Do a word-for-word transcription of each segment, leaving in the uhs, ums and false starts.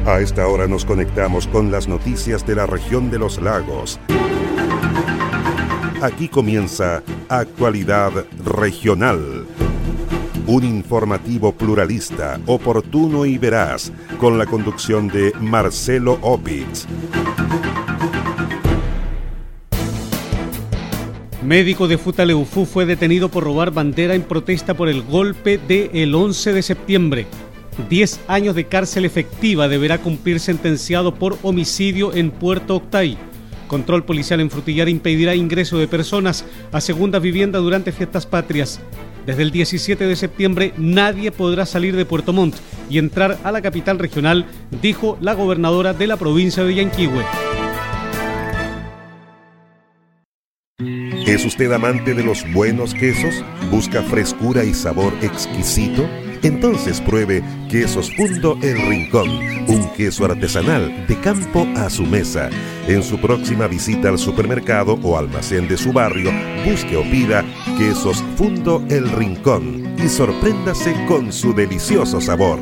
A esta hora nos conectamos con las noticias de la región de los lagos. Aquí comienza Actualidad Regional. Un informativo pluralista, oportuno y veraz, con la conducción de Marcelo Opitz. Médico de Futaleufú fue detenido por robar bandera en protesta por el golpe del once de septiembre. Diez años de cárcel efectiva deberá cumplir sentenciado por homicidio en Puerto Octay. Control policial en Frutillar impedirá ingreso de personas a segunda vivienda durante fiestas patrias. Desde el diecisiete de septiembre nadie podrá salir de Puerto Montt y entrar a la capital regional, dijo la gobernadora de la provincia de Yanquihue. ¿Es usted amante de los buenos quesos? ¿Busca frescura y sabor exquisito? Entonces pruebe Quesos Fundo El Rincón, un queso artesanal de campo a su mesa. En su próxima visita al supermercado o almacén de su barrio, busque o pida Quesos Fundo El Rincón y sorpréndase con su delicioso sabor.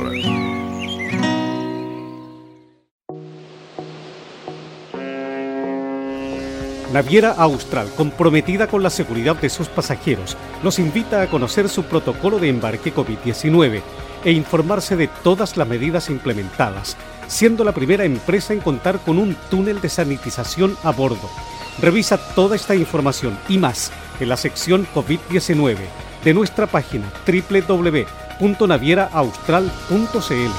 Naviera Austral, comprometida con la seguridad de sus pasajeros, los invita a conocer su protocolo de embarque COVID diecinueve e informarse de todas las medidas implementadas, siendo la primera empresa en contar con un túnel de sanitización a bordo. Revisa toda esta información y más en la sección COVID diecinueve de nuestra página doble u doble u doble u punto naviera austral punto c l.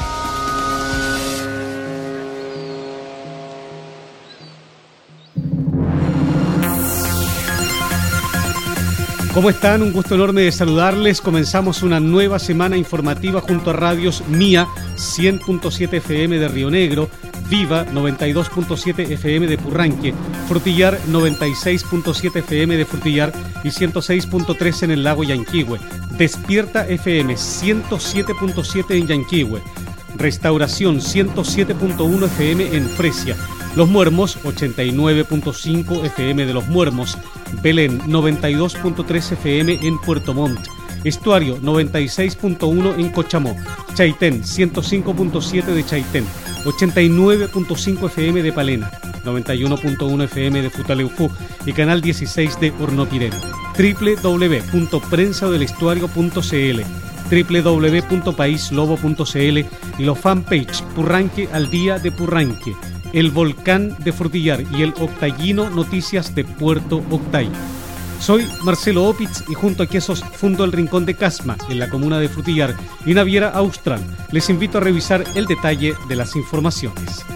¿Cómo están? Un gusto enorme de saludarles. Comenzamos una nueva semana informativa junto a radios Mía cien punto siete F M de Río Negro, Viva noventa y dos punto siete F M de Purranque, Frutillar noventa y seis punto siete F M de Frutillar y ciento seis punto tres en el lago Yanquihue, Despierta F M ciento siete punto siete en Yanquihue, Restauración ciento siete punto uno F M en Fresia, Los Muermos ochenta y nueve punto cinco F M de Los Muermos, Belén noventa y dos punto tres F M en Puerto Montt, Estuario noventa y seis punto uno en Cochamó, Chaitén ciento cinco punto siete de Chaitén, ochenta y nueve punto cinco F M de Palena, noventa y uno punto uno F M de Futaleufú y canal dieciséis de Hornopirén. doble u doble u doble u punto prensa del estuario punto c l, doble u doble u doble u punto país lobo punto c l y los fanpage Purranque al día de Purranque, El Volcán de Frutillar y el Octayino Noticias de Puerto Octay. Soy Marcelo Opitz y junto a Quesos Fundo El Rincón de Casma, en la comuna de Frutillar, y Naviera Austral, les invito a revisar el detalle de las informaciones.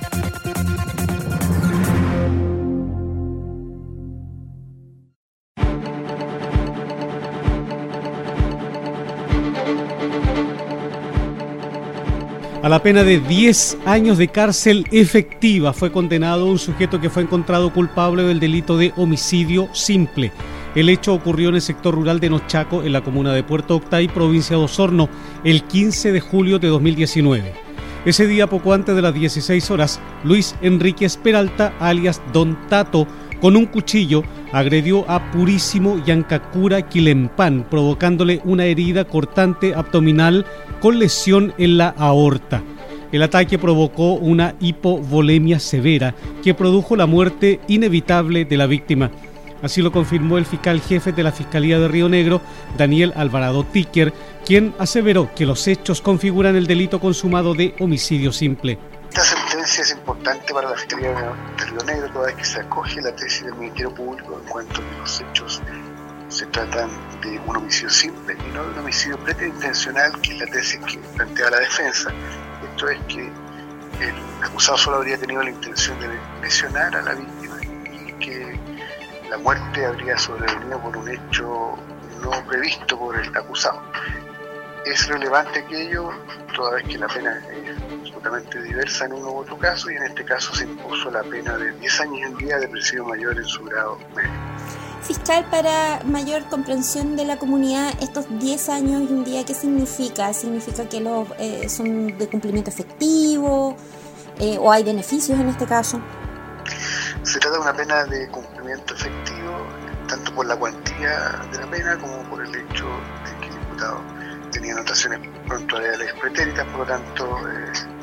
A la pena de diez años de cárcel efectiva fue condenado un sujeto que fue encontrado culpable del delito de homicidio simple. El hecho ocurrió en el sector rural de Nochaco, en la comuna de Puerto Octay, provincia de Osorno, el quince de julio de dos mil diecinueve. Ese día, poco antes de las dieciséis horas, Luis Enríquez Peralta, alias Don Tato, con un cuchillo, agredió a Purísimo Yancacura Quilempán, provocándole una herida cortante abdominal con lesión en la aorta. El ataque provocó una hipovolemia severa que produjo la muerte inevitable de la víctima. Así lo confirmó el fiscal jefe de la Fiscalía de Río Negro, Daniel Alvarado Tíquer, quien aseveró que los hechos configuran el delito consumado de homicidio simple. Esta sentencia es importante para la Fiscalía de Río Negro, toda vez que se acoge la tesis del Ministerio Público en cuanto a que los hechos se tratan de un homicidio simple y no de un homicidio preterintencional, que es la tesis que plantea la defensa. Esto es que el acusado solo habría tenido la intención de lesionar a la víctima y que la muerte habría sobrevenido por un hecho no previsto por el acusado. Es relevante aquello, toda vez que la pena es absolutamente diversa en uno u otro caso, y en este caso se impuso la pena de diez años en día de presidio mayor en su grado medio. Fiscal, para mayor comprensión de la comunidad, estos diez años y un día, ¿qué significa? ¿Significa que los eh, son de cumplimiento efectivo eh, o hay beneficios en este caso? Se trata de una pena de cumplimiento efectivo, tanto por la cuantía de la pena como por el hecho de que el imputado tenía anotaciones prontuariales pretéritas, por lo tanto eh,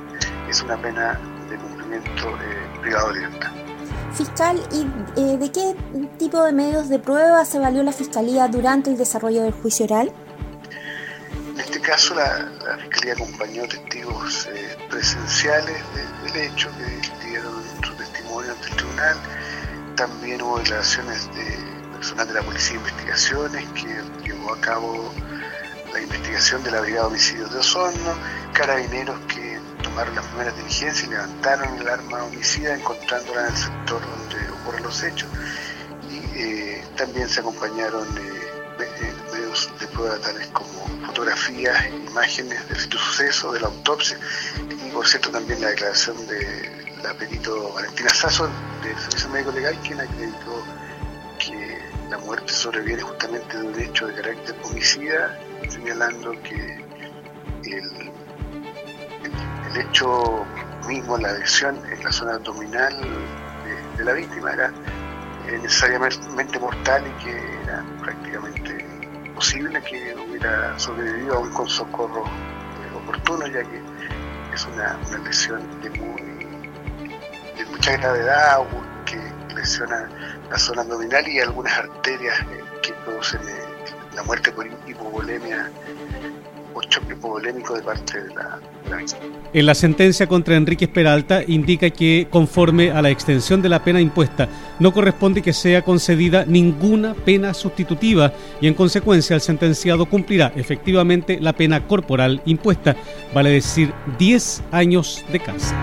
es una pena de cumplimiento eh, privado de libertad. Fiscal, ¿y eh, de qué tipo de medios de prueba se valió la Fiscalía durante el desarrollo del juicio oral? En este caso, la, la Fiscalía acompañó testigos eh, presenciales de, del hecho que dieron su testimonio ante el tribunal. También hubo declaraciones de personal de la Policía de Investigaciones que llevó a cabo la investigación de la Brigada de Homicidios de Osorno, carabineros que tomaron las primeras diligencias y levantaron el arma homicida encontrándola en el sector donde ocurren los hechos, y eh, también se acompañaron eh, medios de prueba tales como fotografías e imágenes del sitio suceso, de la autopsia, y por cierto también la declaración de la perito Valentina Sasso del Servicio Médico Legal, quien acreditó que la muerte sobreviene justamente de un hecho de carácter homicida, señalando que el, el, el hecho mismo, la lesión en la zona abdominal de, de la víctima era eh, necesariamente mortal y que era prácticamente imposible que hubiera sobrevivido aún con socorro eh, oportuno, ya que es una, una lesión de, muy, de mucha gravedad que lesiona la zona abdominal y algunas arterias eh, que producen eh, la muerte por hipovolemia o choque hipovolémico de parte de la, de la víctima. En la sentencia contra Enríquez Peralta indica que, conforme a la extensión de la pena impuesta, no corresponde que sea concedida ninguna pena sustitutiva y, en consecuencia, el sentenciado cumplirá efectivamente la pena corporal impuesta, vale decir diez años de cárcel.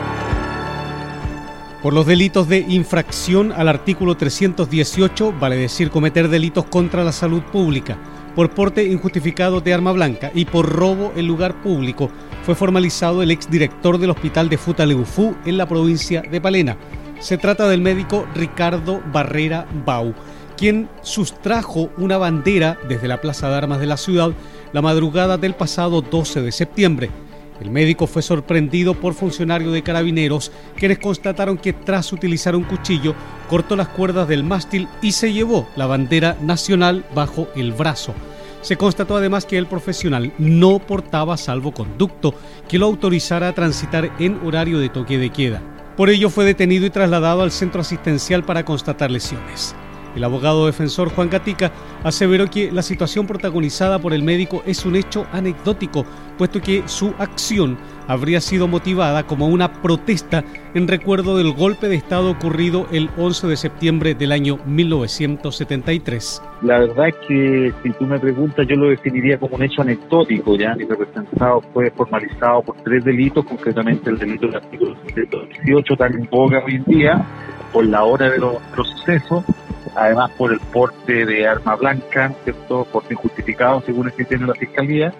Por los delitos de infracción al artículo trescientos dieciocho, vale decir cometer delitos contra la salud pública, por porte injustificado de arma blanca y por robo en lugar público, fue formalizado el exdirector del hospital de Futaleufú en la provincia de Palena. Se trata del médico Ricardo Barrera Bau, quien sustrajo una bandera desde la Plaza de Armas de la ciudad la madrugada del pasado doce de septiembre. El médico fue sorprendido por funcionarios de Carabineros, quienes constataron que tras utilizar un cuchillo, cortó las cuerdas del mástil y se llevó la bandera nacional bajo el brazo. Se constató además que el profesional no portaba salvoconducto que lo autorizara a transitar en horario de toque de queda. Por ello fue detenido y trasladado al centro asistencial para constatar lesiones. El abogado defensor Juan Gatica aseveró que la situación protagonizada por el médico es un hecho anecdótico, puesto que su acción habría sido motivada como una protesta en recuerdo del golpe de Estado ocurrido el once de septiembre del año mil novecientos setenta y tres. La verdad es que, si tú me preguntas, yo lo definiría como un hecho anecdótico. Ya mi representado fue formalizado por tres delitos, concretamente el delito del artículo trescientos dieciocho, tan en boga hoy en día, por la hora de los, de los sucesos. Además por el porte de arma blanca, ¿cierto? Porte injustificado, según el criterio de la Fiscalía,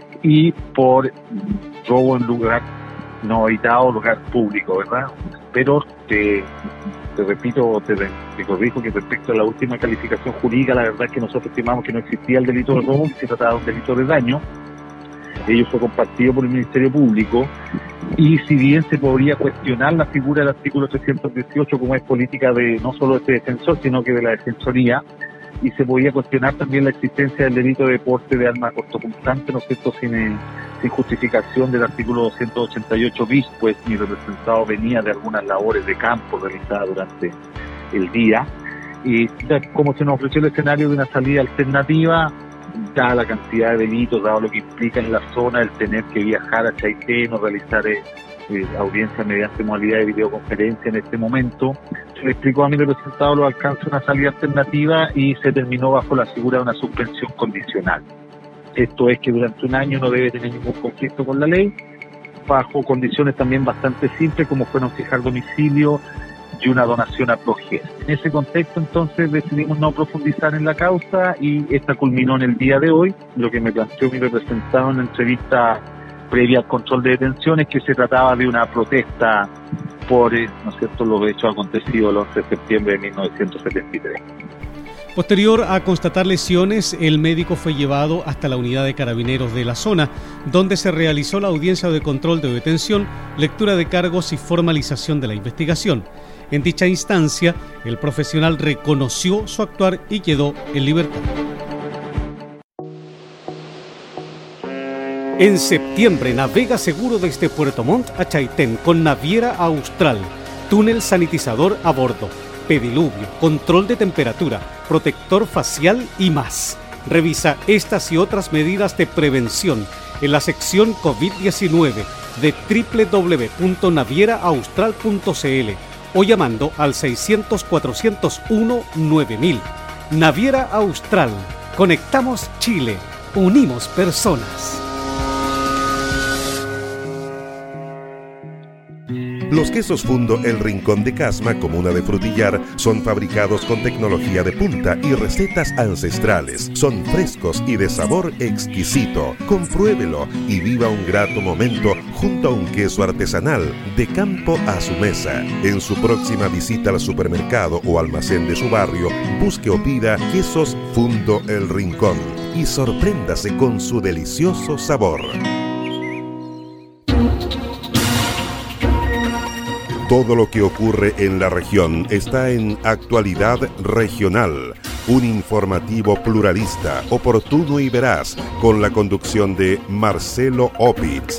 y por robo en lugar no habitado, lugar público, ¿verdad? Pero te, te repito, te, te corrijo que respecto a la última calificación jurídica, la verdad es que nosotros estimamos que no existía el delito de robo, se trataba de un delito de daño. Ello fue compartido por el Ministerio Público, y si bien se podría cuestionar la figura del artículo trescientos dieciocho como es política de no solo de este defensor, sino que de la Defensoría, y se podía cuestionar también la existencia del delito de porte de arma cortopunzante, ¿no es cierto?, sin, eh, sin justificación del artículo doscientos ochenta y ocho bis, pues mi representado venía de algunas labores de campo realizadas durante el día, y como se nos ofreció el escenario de una salida alternativa, dada la cantidad de delitos, dado lo que implica en la zona el tener que viajar a Chaitén o realizar eh, eh, audiencias mediante modalidad de videoconferencia en este momento, se le explicó a mi representado los alcances de una salida alternativa y se terminó bajo la figura de una suspensión condicional. Esto es que durante un año no debe tener ningún conflicto con la ley, bajo condiciones también bastante simples como fueron fijar domicilio y una donación a Progés. En ese contexto, entonces, decidimos no profundizar en la causa y esta culminó en el día de hoy. Lo que me planteó mi representado en la entrevista previa al control de detenciones, que se trataba de una protesta por, ¿no es cierto?, los hechos acontecidos el once de septiembre de mil novecientos setenta y tres. Posterior a constatar lesiones, el médico fue llevado hasta la unidad de Carabineros de la zona, donde se realizó la audiencia de control de detención, lectura de cargos y formalización de la investigación. En dicha instancia, el profesional reconoció su actuar y quedó en libertad. En septiembre navega seguro desde Puerto Montt a Chaitén con Naviera Austral, túnel sanitizador a bordo, pediluvio, control de temperatura, protector facial y más. Revisa estas y otras medidas de prevención en la sección COVID diecinueve de doble u doble u doble u punto naviera austral punto c l o llamando al seiscientos, cuatrocientos uno, nueve mil. Naviera Austral. Conectamos Chile. Unimos personas. Los quesos Fundo El Rincón de Casma, comuna de Frutillar, son fabricados con tecnología de punta y recetas ancestrales. Son frescos y de sabor exquisito. Compruébelo y viva un grato momento junto a un queso artesanal de campo a su mesa. En su próxima visita al supermercado o almacén de su barrio, busque o pida Quesos Fundo El Rincón y sorpréndase con su delicioso sabor. Todo lo que ocurre en la región está en Actualidad Regional, un informativo pluralista, oportuno y veraz, con la conducción de Marcelo Opitz.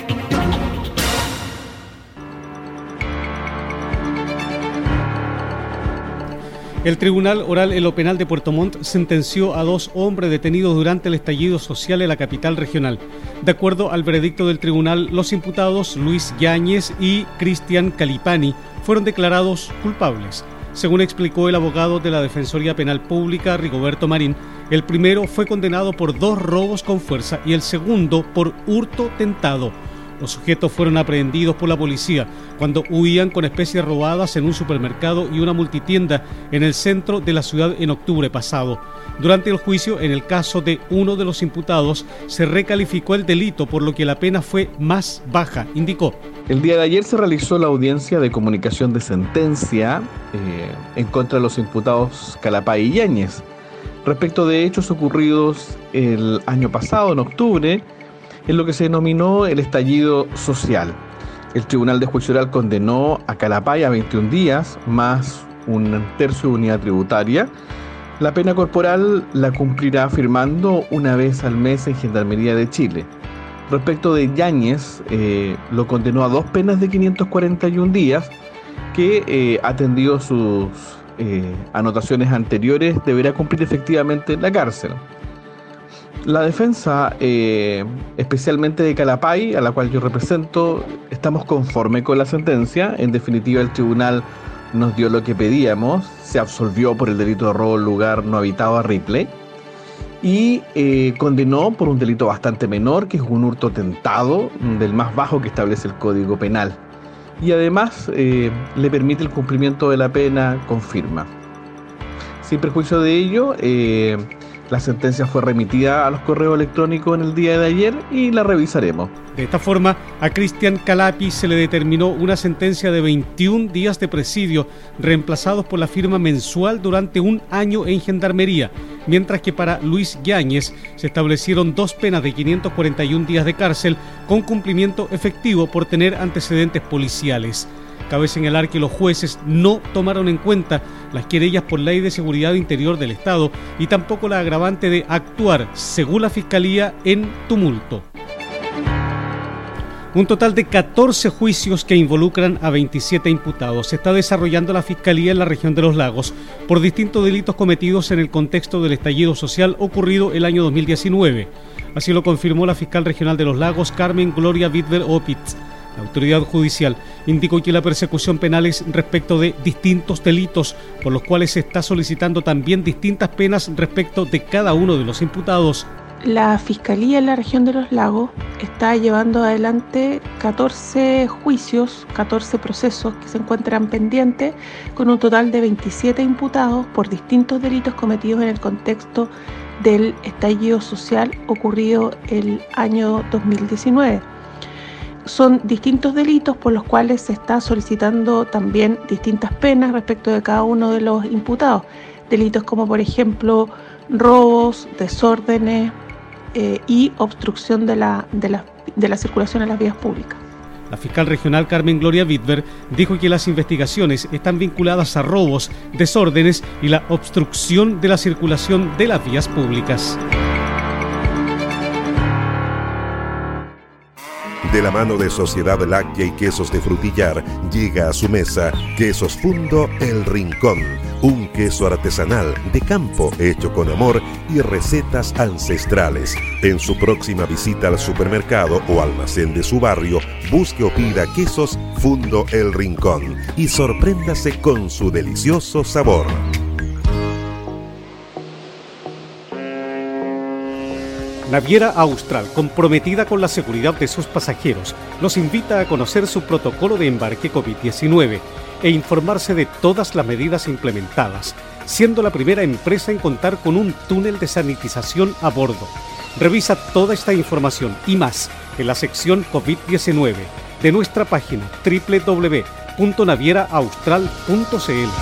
El Tribunal Oral en lo Penal de Puerto Montt sentenció a dos hombres detenidos durante el estallido social en la capital regional. De acuerdo al veredicto del tribunal, los imputados Luis Yáñez y Cristian Calipani fueron declarados culpables. Según explicó el abogado de la Defensoría Penal Pública, Rigoberto Marín, el primero fue condenado por dos robos con fuerza y el segundo por hurto tentado. Los sujetos fueron aprehendidos por la policía cuando huían con especies robadas en un supermercado y una multitienda en el centro de la ciudad en octubre pasado. Durante el juicio, en el caso de uno de los imputados, se recalificó el delito, por lo que la pena fue más baja, indicó. El día de ayer se realizó la audiencia de comunicación de sentencia eh, en contra de los imputados Calapay y Yáñez, respecto de hechos ocurridos el año pasado, en octubre, en lo que se denominó el estallido social. El Tribunal de Juicio Oral condenó a Calapay a veintiún días, más un tercio de unidad tributaria. La pena corporal la cumplirá firmando una vez al mes en Gendarmería de Chile. Respecto de Yáñez, eh, lo condenó a dos penas de quinientos cuarenta y un días, que, eh, atendido sus eh, anotaciones anteriores, deberá cumplir efectivamente en la cárcel. La defensa, eh, especialmente de Calapay, a la cual yo represento, estamos conformes con la sentencia. En definitiva, el tribunal nos dio lo que pedíamos, se absolvió por el delito de robo en lugar no habitado a Ripley y eh, condenó por un delito bastante menor, que es un hurto tentado, del más bajo que establece el Código Penal. Y además eh, le permite el cumplimiento de la pena con firma. Sin perjuicio de ello, eh, la sentencia fue remitida a los correos electrónicos en el día de ayer y la revisaremos. De esta forma, a Cristian Calapi se le determinó una sentencia de veintiún días de presidio, reemplazados por la firma mensual durante un año en Gendarmería, mientras que para Luis Yáñez se establecieron dos penas de quinientos cuarenta y un días de cárcel con cumplimiento efectivo por tener antecedentes policiales. Cabe señalar que los jueces no tomaron en cuenta las querellas por ley de seguridad interior del Estado y tampoco la agravante de actuar, según la Fiscalía, en tumulto. Un total de catorce juicios que involucran a veintisiete imputados se está desarrollando la Fiscalía en la región de los Lagos por distintos delitos cometidos en el contexto del estallido social ocurrido el año dos mil diecinueve. Así lo confirmó la fiscal regional de los Lagos, Carmen Gloria Vidver Opitz. La autoridad judicial indicó que la persecución penal es respecto de distintos delitos, por los cuales se está solicitando también distintas penas respecto de cada uno de los imputados. La Fiscalía en la región de los Lagos está llevando adelante catorce juicios, catorce procesos que se encuentran pendientes, con un total de veintisiete imputados por distintos delitos cometidos en el contexto del estallido social ocurrido el año dos mil diecinueve. Son distintos delitos por los cuales se está solicitando también distintas penas respecto de cada uno de los imputados. Delitos como, por ejemplo, robos, desórdenes eh, y obstrucción de la, de, la, de la circulación en las vías públicas. La fiscal regional Carmen Gloria Vidver dijo que las investigaciones están vinculadas a robos, desórdenes y la obstrucción de la circulación de las vías públicas. De la mano de Sociedad Láctea y Quesos de Frutillar, llega a su mesa Quesos Fundo El Rincón, un queso artesanal de campo hecho con amor y recetas ancestrales. En su próxima visita al supermercado o almacén de su barrio, busque o pida Quesos Fundo El Rincón y sorpréndase con su delicioso sabor. Naviera Austral, comprometida con la seguridad de sus pasajeros, los invita a conocer su protocolo de embarque COVID diecinueve e informarse de todas las medidas implementadas, siendo la primera empresa en contar con un túnel de sanitización a bordo. Revisa toda esta información y más en la sección COVID diecinueve de nuestra página doble u doble u doble u punto naviera austral punto c l.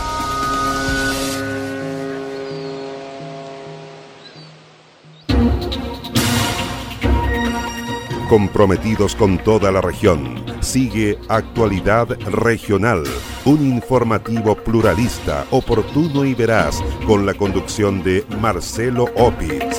Comprometidos con toda la región, sigue Actualidad Regional, un informativo pluralista, oportuno y veraz, con la conducción de Marcelo Opitz.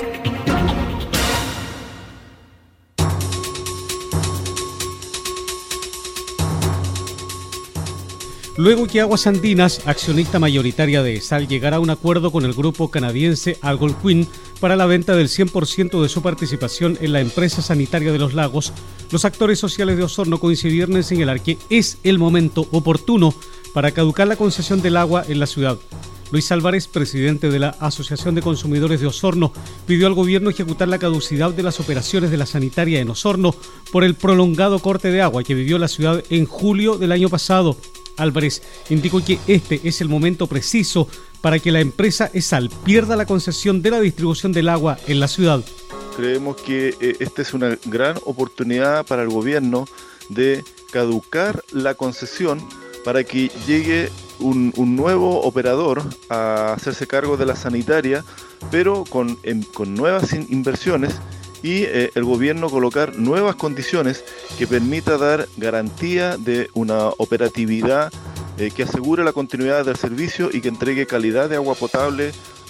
Luego que Aguas Andinas, accionista mayoritaria de ESAL, llegara a un acuerdo con el grupo canadiense Algonquin para la venta del cien por ciento de su participación en la empresa sanitaria de los lagos, los actores sociales de Osorno coincidieron en señalar que es el momento oportuno para caducar la concesión del agua en la ciudad. Luis Álvarez, presidente de la Asociación de Consumidores de Osorno, pidió al gobierno ejecutar la caducidad de las operaciones de la sanitaria en Osorno por el prolongado corte de agua que vivió la ciudad en julio del año pasado. Álvarez indicó que este es el momento preciso para que la empresa ESAL pierda la concesión de la distribución del agua en la ciudad. Creemos que eh, esta es una gran oportunidad para el gobierno de caducar la concesión para que llegue un, un nuevo operador a hacerse cargo de la sanitaria, pero con, en, con nuevas in- inversiones y eh, el gobierno colocar nuevas condiciones que permita dar garantía de una operatividad eh, que asegure la continuidad del servicio y que entregue calidad de agua potable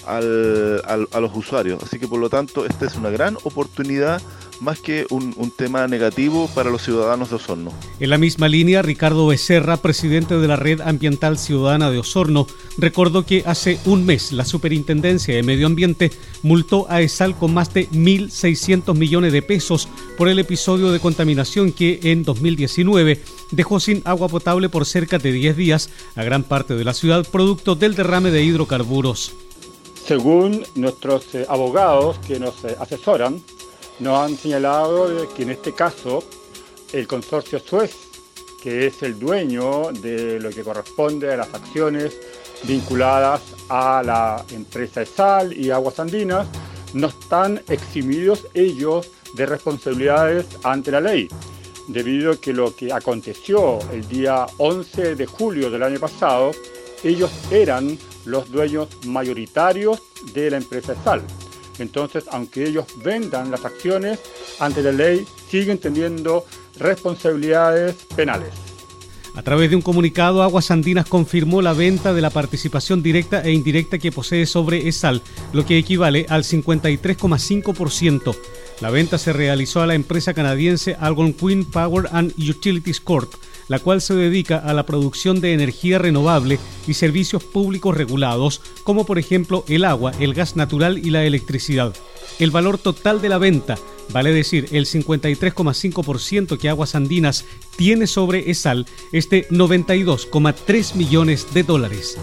al, al, a los usuarios. Así que por lo tanto esta es una gran oportunidad más que un, un tema negativo para los ciudadanos de Osorno. En la misma línea, Ricardo Becerra, presidente de la Red Ambiental Ciudadana de Osorno, recordó que hace un mes la Superintendencia de Medio Ambiente multó a ESAL con más de mil seiscientos millones de pesos por el episodio de contaminación que en dos mil diecinueve dejó sin agua potable por cerca de diez días a gran parte de la ciudad, producto del derrame de hidrocarburos. Según nuestros eh, abogados que nos eh, asesoran, nos han señalado que en este caso el consorcio Suez, que es el dueño de lo que corresponde a las acciones vinculadas a la empresa ESAL y Aguas Andinas, no están eximidos ellos de responsabilidades ante la ley, debido a que lo que aconteció el día once de julio del año pasado, ellos eran los dueños mayoritarios de la empresa ESAL. Entonces, aunque ellos vendan las acciones, ante la ley siguen teniendo responsabilidades penales. A través de un comunicado, Aguas Andinas confirmó la venta de la participación directa e indirecta que posee sobre ESAL, lo que equivale al cincuenta y tres coma cinco por ciento. La venta se realizó a la empresa canadiense Algonquin Power and Utilities Corp, la cual se dedica a la producción de energía renovable y servicios públicos regulados, como por ejemplo el agua, el gas natural y la electricidad. El valor total de la venta, vale decir el cincuenta y tres coma cinco por ciento que Aguas Andinas tiene sobre ESAL, es de noventa y dos coma tres millones de dólares.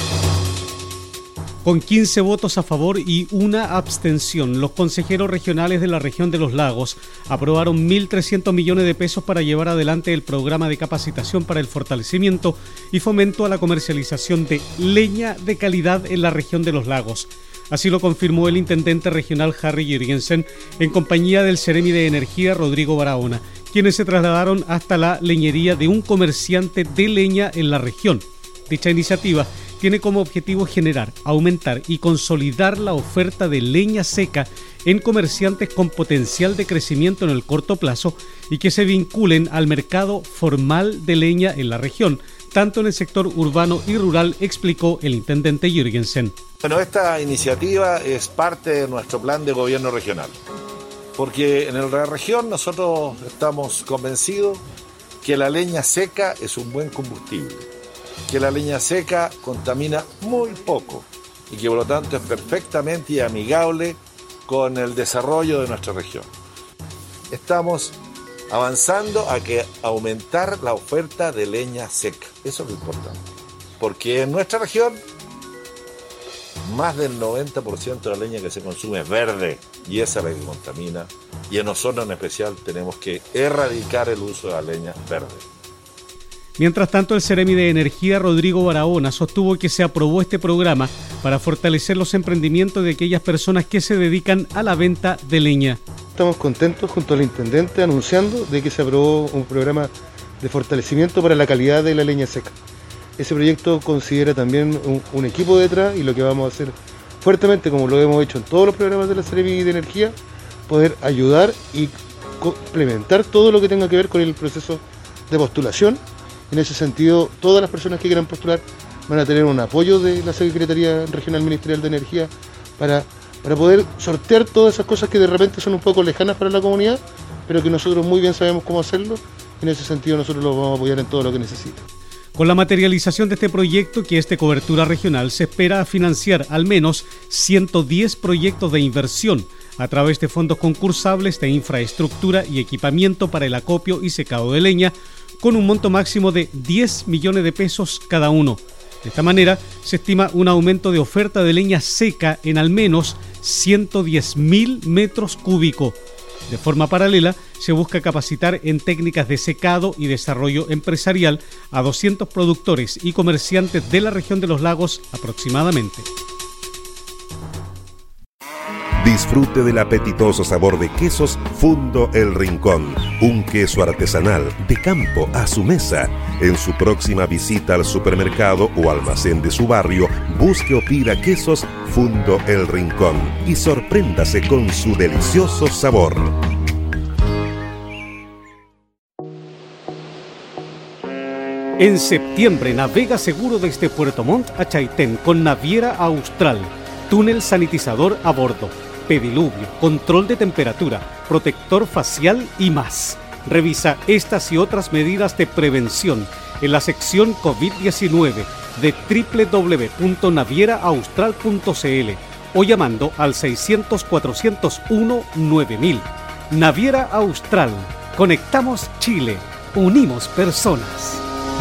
Con quince votos a favor y una abstención, los consejeros regionales de la región de los lagos aprobaron mil trescientos millones de pesos para llevar adelante el programa de capacitación para el fortalecimiento y fomento a la comercialización de leña de calidad en la región de los lagos. Así lo confirmó el intendente regional Harry Jürgensen en compañía del Seremi de Energía Rodrigo Barahona, quienes se trasladaron hasta la leñería de un comerciante de leña en la región. Dicha iniciativa tiene como objetivo generar, aumentar y consolidar la oferta de leña seca en comerciantes con potencial de crecimiento en el corto plazo y que se vinculen al mercado formal de leña en la región, tanto en el sector urbano y rural, explicó el intendente Jürgensen. Bueno, esta iniciativa es parte de nuestro plan de gobierno regional. porque en la región nosotros estamos convencidos que la leña seca es un buen combustible, que la leña seca contamina muy poco y que por lo tanto es perfectamente amigable con el desarrollo de nuestra región. Estamos avanzando a que aumentar la oferta de leña seca, eso es lo importante, porque en nuestra región más del noventa por ciento de la leña que se consume es verde y esa es la que contamina, y en Osorno en especial tenemos que erradicar el uso de la leña verde. Mientras tanto, el Seremi de Energía, Rodrigo Barahona, sostuvo que se aprobó este programa para fortalecer los emprendimientos de aquellas personas que se dedican a la venta de leña. Estamos contentos junto al intendente anunciando de que se aprobó un programa de fortalecimiento para la calidad de la leña seca. Ese proyecto considera también un, un equipo detrás, y lo que vamos a hacer fuertemente, como lo hemos hecho en todos los programas de la Seremi de Energía, poder ayudar y complementar todo lo que tenga que ver con el proceso de postulación. En ese sentido, todas las personas que quieran postular van a tener un apoyo de la Secretaría Regional Ministerial de Energía para, para poder sortear todas esas cosas que de repente son un poco lejanas para la comunidad, pero que nosotros muy bien sabemos cómo hacerlo. En ese sentido, nosotros los vamos a apoyar en todo lo que necesiten. Con la materialización de este proyecto, que es de cobertura regional, se espera financiar al menos ciento diez proyectos de inversión a través de fondos concursables de infraestructura y equipamiento para el acopio y secado de leña, con un monto máximo de diez millones de pesos cada uno. De esta manera, se estima un aumento de oferta de leña seca en al menos ciento diez mil metros cúbicos. De forma paralela, se busca capacitar en técnicas de secado y desarrollo empresarial a doscientos productores y comerciantes de la región de los lagos aproximadamente. Disfrute del apetitoso sabor de quesos Fundo El Rincón, un queso artesanal de campo a su mesa. En su próxima visita al supermercado o almacén de su barrio, busque o pida quesos Fundo El Rincón y sorpréndase con su delicioso sabor. En septiembre navega seguro desde Puerto Montt a Chaitén con Naviera Austral, túnel sanitizador a bordo, pediluvio, control de temperatura, protector facial y más. Revisa estas y otras medidas de prevención en la sección COVID diecinueve de doble u doble u doble u punto naviera austral punto c l o llamando al seiscientos, cuatrocientos uno, nueve mil. Naviera Austral. Conectamos Chile. Unimos personas.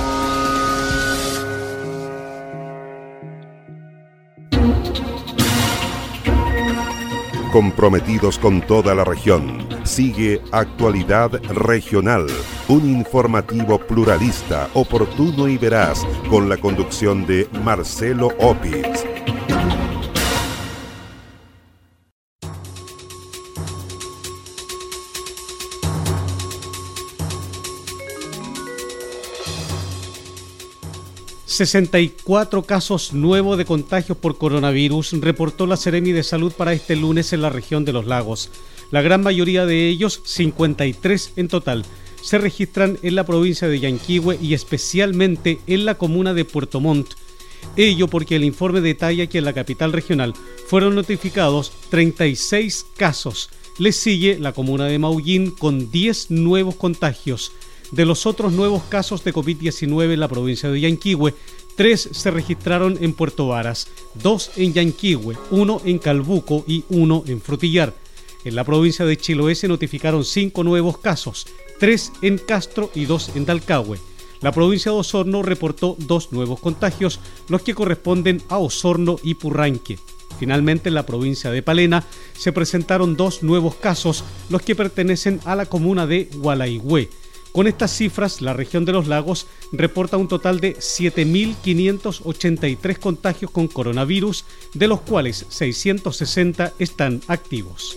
Comprometidos con toda la región, sigue Actualidad Regional, un informativo pluralista, oportuno y veraz, con la conducción de Marcelo Opitz. sesenta y cuatro casos nuevos de contagios por coronavirus reportó la Seremi de Salud para este lunes en la región de los lagos. La gran mayoría de ellos, cincuenta y tres en total, se registran en la provincia de Yanquihue y especialmente en la comuna de Puerto Montt. Ello porque el informe detalla que en la capital regional fueron notificados treinta y seis casos. Le sigue la comuna de Maullín con diez nuevos contagios. De los otros nuevos casos de COVID diecinueve en la provincia de Yanquihue, tres se registraron en Puerto Varas, dos en Yanquihue, uno en Calbuco y uno en Frutillar. En la provincia de Chiloé se notificaron cinco nuevos casos, tres en Castro y dos en Talcahué. La provincia de Osorno reportó dos nuevos contagios, los que corresponden a Osorno y Purranque. Finalmente, en la provincia de Palena se presentaron dos nuevos casos, los que pertenecen a la comuna de Gualaihue. Con estas cifras, la región de los lagos reporta un total de siete mil quinientos ochenta y tres contagios con coronavirus, de los cuales seiscientos sesenta están activos.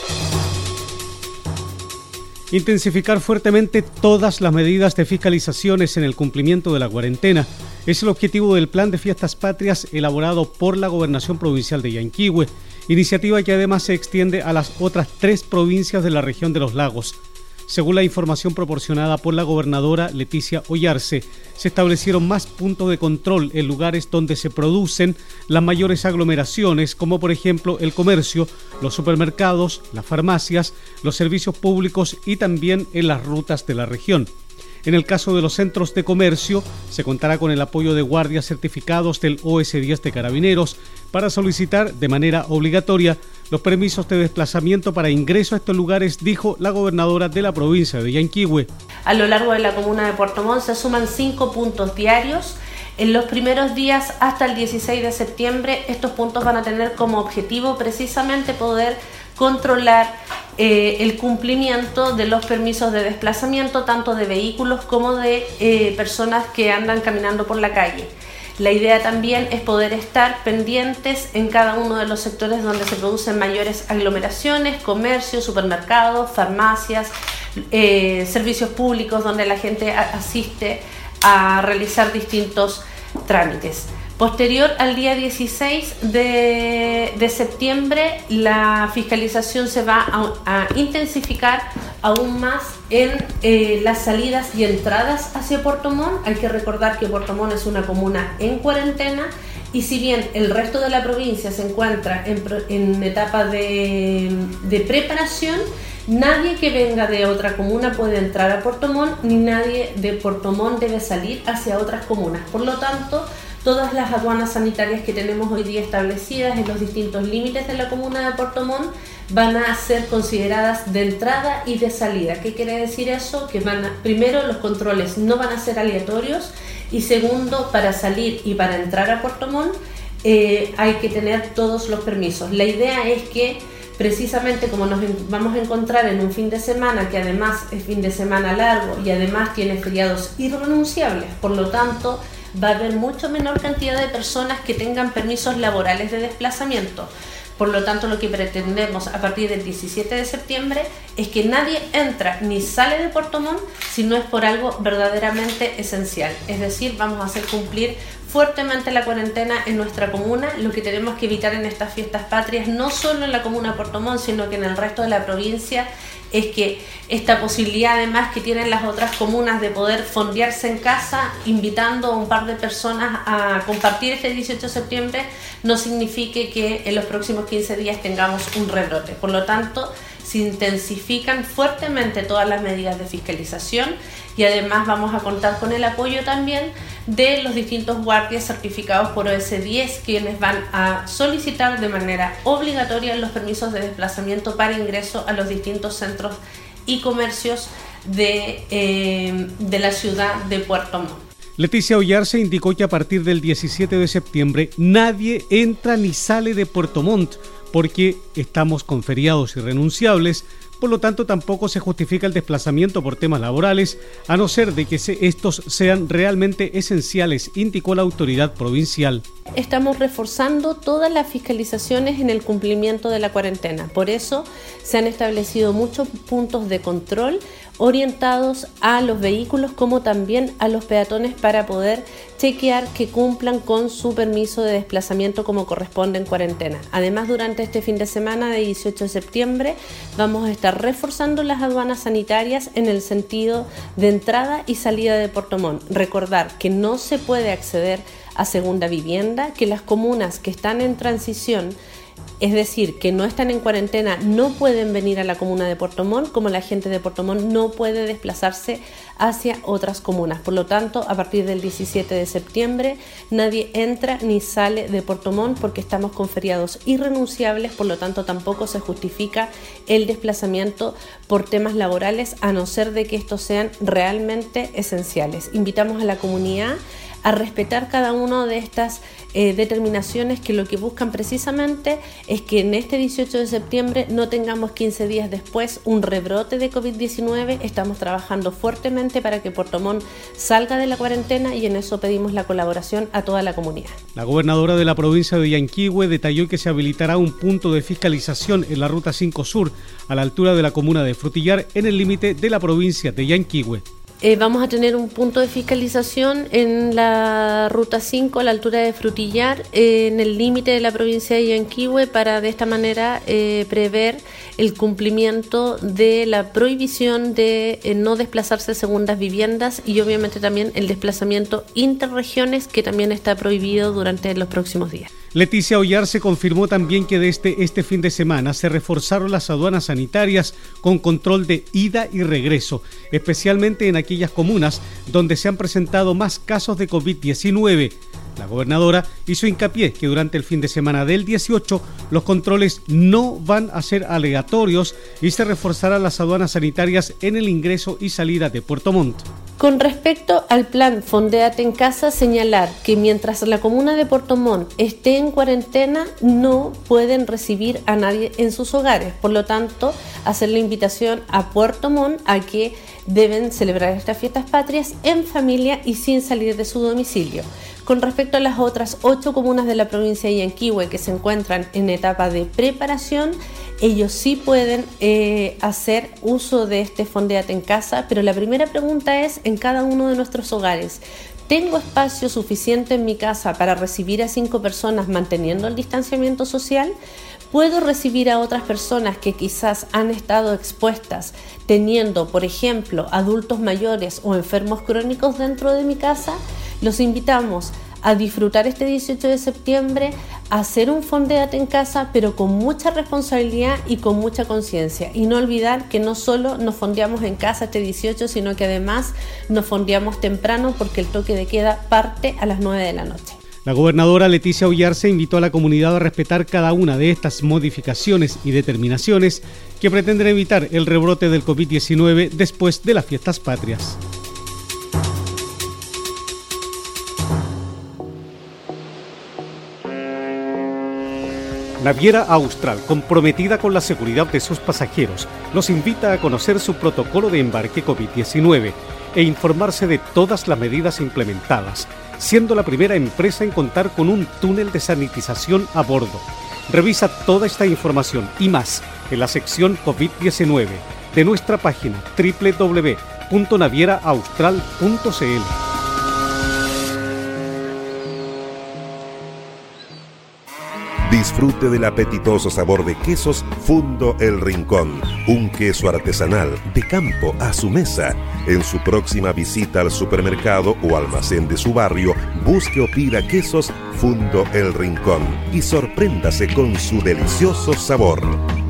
Intensificar fuertemente todas las medidas de fiscalizaciones en el cumplimiento de la cuarentena es el objetivo del Plan de Fiestas Patrias elaborado por la Gobernación Provincial de Yanquihue, iniciativa que además se extiende a las otras tres provincias de la región de los lagos. Según la información proporcionada por la gobernadora Leticia Oyarce, se establecieron más puntos de control en lugares donde se producen las mayores aglomeraciones, como por ejemplo el comercio, los supermercados, las farmacias, los servicios públicos y también en las rutas de la región. En el caso de los centros de comercio, se contará con el apoyo de guardias certificados del O S diez de Carabineros para solicitar de manera obligatoria los permisos de desplazamiento para ingreso a estos lugares, dijo la gobernadora de la provincia de Yanquihue. A lo largo de la comuna de Puerto Montt se suman cinco puntos diarios. En los primeros días hasta el dieciséis de septiembre, estos puntos van a tener como objetivo precisamente poder controlar eh, el cumplimiento de los permisos de desplazamiento, tanto de vehículos como de eh, personas que andan caminando por la calle. La idea también es poder estar pendientes en cada uno de los sectores donde se producen mayores aglomeraciones, comercios, supermercados, farmacias, eh, servicios públicos donde la gente asiste a realizar distintos trámites. Posterior al día dieciséis de, de septiembre, la fiscalización se va a, a intensificar aún más en eh, las salidas y entradas hacia Puerto Montt. Hay que recordar que Puerto Montt es una comuna en cuarentena y si bien el resto de la provincia se encuentra en, en etapa de, de preparación, nadie que venga de otra comuna puede entrar a Puerto Montt, ni nadie de Puerto Montt debe salir hacia otras comunas. Por lo tanto, todas las aduanas sanitarias que tenemos hoy día establecidas en los distintos límites de la comuna de Puerto Montt van a ser consideradas de entrada y de salida. ¿Qué quiere decir eso? Que van a, primero, los controles no van a ser aleatorios y segundo, para salir y para entrar a Puerto Montt eh, hay que tener todos los permisos. La idea es que precisamente como nos vamos a encontrar en un fin de semana que además es fin de semana largo y además tiene feriados irrenunciables, por lo tanto va a haber mucho menor cantidad de personas que tengan permisos laborales de desplazamiento. Por lo tanto, lo que pretendemos a partir del diecisiete de septiembre es que nadie entra ni sale de Puerto Montt si no es por algo verdaderamente esencial. Es decir, vamos a hacer cumplir fuertemente la cuarentena en nuestra comuna. Lo que tenemos que evitar en estas fiestas patrias, no solo en la comuna de Puerto Montt, sino que en el resto de la provincia, es que esta posibilidad además que tienen las otras comunas de poder fondearse en casa, invitando a un par de personas a compartir este dieciocho de septiembre, no signifique que en los próximos quince días tengamos un rebrote. Por lo tanto, se intensifican fuertemente todas las medidas de fiscalización y además vamos a contar con el apoyo también de los distintos guardias certificados por O S diez, quienes van a solicitar de manera obligatoria los permisos de desplazamiento para ingreso a los distintos centros y comercios de, eh, de la ciudad de Puerto Montt. Leticia Oyarce indicó que a partir del diecisiete de septiembre nadie entra ni sale de Puerto Montt porque estamos con feriados irrenunciables. Por lo tanto, tampoco se justifica el desplazamiento por temas laborales, a no ser de que se, estos sean realmente esenciales, indicó la autoridad provincial. Estamos reforzando todas las fiscalizaciones en el cumplimiento de la cuarentena. Por eso se han establecido muchos puntos de control orientados a los vehículos como también a los peatones para poder chequear que cumplan con su permiso de desplazamiento como corresponde en cuarentena. Además, durante este fin de semana de dieciocho de septiembre vamos a estar reforzando las aduanas sanitarias en el sentido de entrada y salida de Puerto Montt. Recordar que no se puede acceder a segunda vivienda, que las comunas que están en transición, es decir, que no están en cuarentena, no pueden venir a la comuna de Puerto Montt, como la gente de Puerto Montt no puede desplazarse hacia otras comunas. Por lo tanto, a partir del diecisiete de septiembre, nadie entra ni sale de Puerto Montt porque estamos con feriados irrenunciables, por lo tanto tampoco se justifica el desplazamiento por temas laborales, a no ser de que estos sean realmente esenciales. Invitamos a la comunidad a respetar cada una de estas eh, determinaciones que lo que buscan precisamente es que en este dieciocho de septiembre no tengamos quince días después un rebrote de COVID diecinueve. Estamos trabajando fuertemente para que Puerto Montt salga de la cuarentena y en eso pedimos la colaboración a toda la comunidad. La gobernadora de la provincia de Yanquihue detalló que se habilitará un punto de fiscalización en la Ruta cinco Sur, a la altura de la comuna de Frutillar, en el límite de la provincia de Yanquihue. Eh, vamos a tener un punto de fiscalización en la ruta cinco, a la altura de Frutillar, eh, en el límite de la provincia de Yanquihue, para de esta manera eh, prever el cumplimiento de la prohibición de eh, no desplazarse segundas viviendas y obviamente también el desplazamiento interregiones, que también está prohibido durante los próximos días. Leticia Ollarse confirmó también que desde este fin de semana se reforzaron las aduanas sanitarias con control de ida y regreso, especialmente en aquellas comunas donde se han presentado más casos de covid diecinueve. La gobernadora hizo hincapié que durante el fin de semana del dieciocho los controles no van a ser aleatorios y se reforzarán las aduanas sanitarias en el ingreso y salida de Puerto Montt. Con respecto al plan Fondéate en Casa, señalar que mientras la comuna de Puerto Montt esté en cuarentena, no pueden recibir a nadie en sus hogares. Por lo tanto, hacer la invitación a Puerto Montt a que deben celebrar estas fiestas patrias en familia y sin salir de su domicilio. Con respecto a las otras ocho comunas de la provincia de Yanquihue que se encuentran en etapa de preparación, ellos sí pueden eh, hacer uso de este Fondéate en Casa, pero la primera pregunta es en cada uno de nuestros hogares. ¿Tengo espacio suficiente en mi casa para recibir a cinco personas manteniendo el distanciamiento social? ¿Puedo recibir a otras personas que quizás han estado expuestas teniendo, por ejemplo, adultos mayores o enfermos crónicos dentro de mi casa? Los invitamos a disfrutar este dieciocho de septiembre, a hacer un Fondéate en Casa, pero con mucha responsabilidad y con mucha conciencia. Y no olvidar que no solo nos fondeamos en casa este dieciocho, sino que además nos fondeamos temprano porque el toque de queda parte a las nueve de la noche. La gobernadora Leticia Ollarse invitó a la comunidad a respetar cada una de estas modificaciones y determinaciones que pretenden evitar el rebrote del covid diecinueve después de las fiestas patrias. Naviera Austral, comprometida con la seguridad de sus pasajeros, los invita a conocer su protocolo de embarque covid diecinueve e informarse de todas las medidas implementadas, siendo la primera empresa en contar con un túnel de sanitización a bordo. Revisa toda esta información y más en la sección covid diecinueve de nuestra página doble u doble u doble u punto naviera austral punto c l. Disfrute del apetitoso sabor de quesos Fundo El Rincón, un queso artesanal de campo a su mesa. En su próxima visita al supermercado o almacén de su barrio, busque o pida quesos Fundo El Rincón y sorpréndase con su delicioso sabor.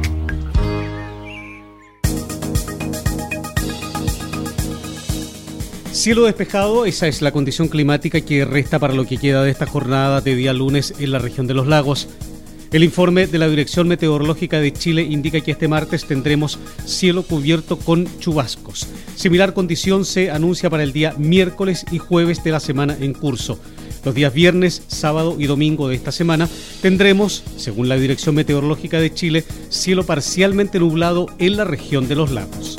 Cielo despejado, esa es la condición climática que resta para lo que queda de esta jornada de día lunes en la región de los lagos. El informe de la Dirección Meteorológica de Chile indica que este martes tendremos cielo cubierto con chubascos. Similar condición se anuncia para el día miércoles y jueves de la semana en curso. Los días viernes, sábado y domingo de esta semana tendremos, según la Dirección Meteorológica de Chile, cielo parcialmente nublado en la región de los lagos.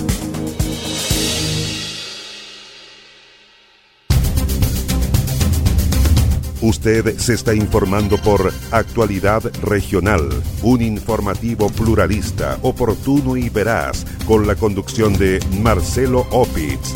Usted se está informando por Actualidad Regional, un informativo pluralista, oportuno y veraz, con la conducción de Marcelo Opitz.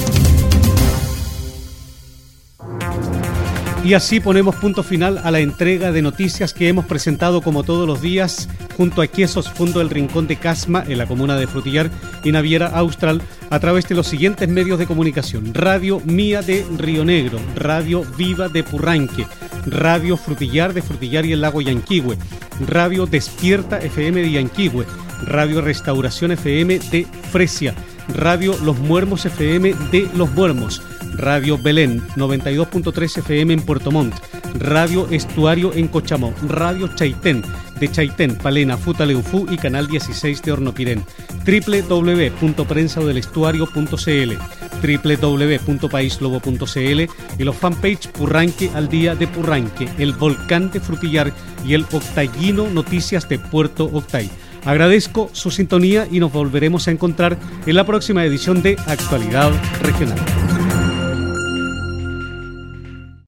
Y así ponemos punto final a la entrega de noticias que hemos presentado como todos los días junto a Quesos Fundo El Rincón de Casma en la comuna de Frutillar y Naviera Austral a través de los siguientes medios de comunicación: Radio Mía de Río Negro, Radio Viva de Purranque, Radio Frutillar de Frutillar y el Lago Yanquihue, Radio Despierta F M de Yanquihue, Radio Restauración F M de Fresia, Radio Los Muermos F M de Los Muermos, Radio Belén noventa y dos punto tres F M en Puerto Montt, Radio Estuario en Cochamó, Radio Chaitén de Chaitén, Palena, Futaleufú y Canal dieciséis de Hornopirén, doble u doble u doble u punto prensa del estuario punto c l, doble u doble u doble u punto paislobo punto c l y los fanpage Purranque al Día de Purranque, El Volcán de Frutillar y el Octayino Noticias de Puerto Octay. Agradezco su sintonía y nos volveremos a encontrar en la próxima edición de Actualidad Regional.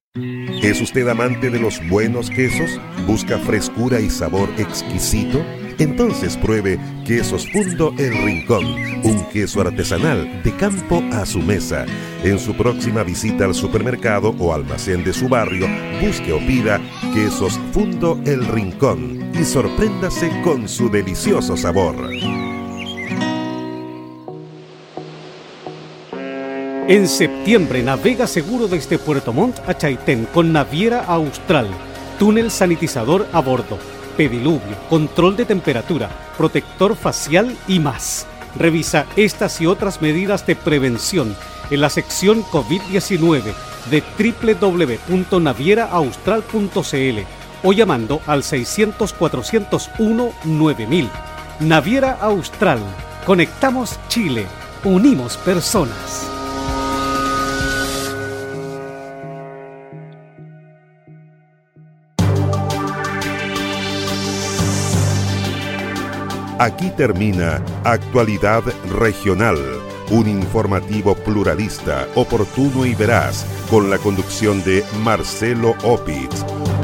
¿Es usted amante de los buenos quesos? ¿Busca frescura y sabor exquisito? Entonces pruebe Quesos Fundo El Rincón, un queso artesanal de campo a su mesa. En su próxima visita al supermercado o almacén de su barrio, busque o pida Quesos Fundo El Rincón y sorpréndase con su delicioso sabor. En septiembre navega seguro desde Puerto Montt a Chaitén con Naviera Austral, túnel sanitizador a bordo, pediluvio, control de temperatura, protector facial y más. Revisa estas y otras medidas de prevención en la sección COVID diecinueve de doble u doble u doble u punto naviera austral punto c l o llamando al seiscientos, cuatrocientos uno, nueve mil. Naviera Austral. Conectamos Chile. Unimos personas. Aquí termina Actualidad Regional, un informativo pluralista, oportuno y veraz, con la conducción de Marcelo Opitz.